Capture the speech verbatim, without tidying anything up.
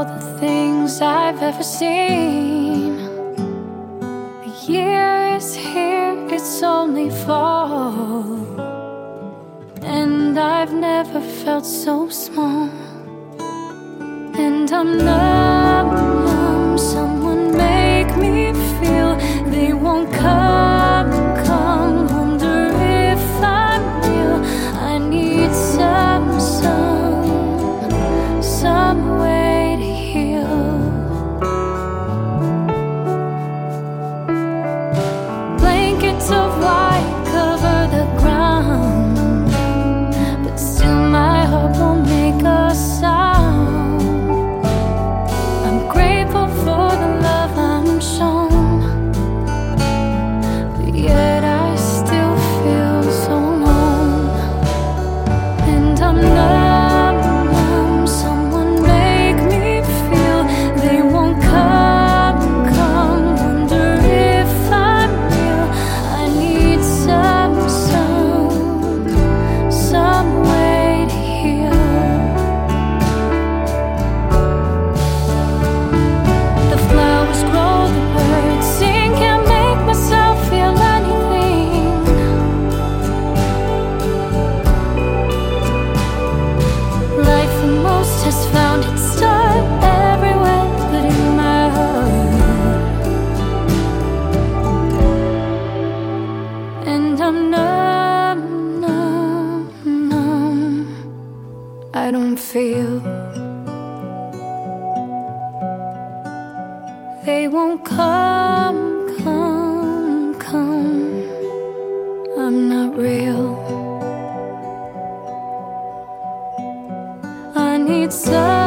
the things I've ever seen. The year is here, it's only fall, and I've never felt so small. And I'm numb, numb. Someone make me feel. They won't come, come. Wonder if I'm real. I need some, some, some way to heal. Blankets of white cover the ground, but still my heart won't make a sound. Has found its start everywhere but in my heart. And I'm numb, numb, numb. I don't feel. They won't come, come, come. I'm not real. I need some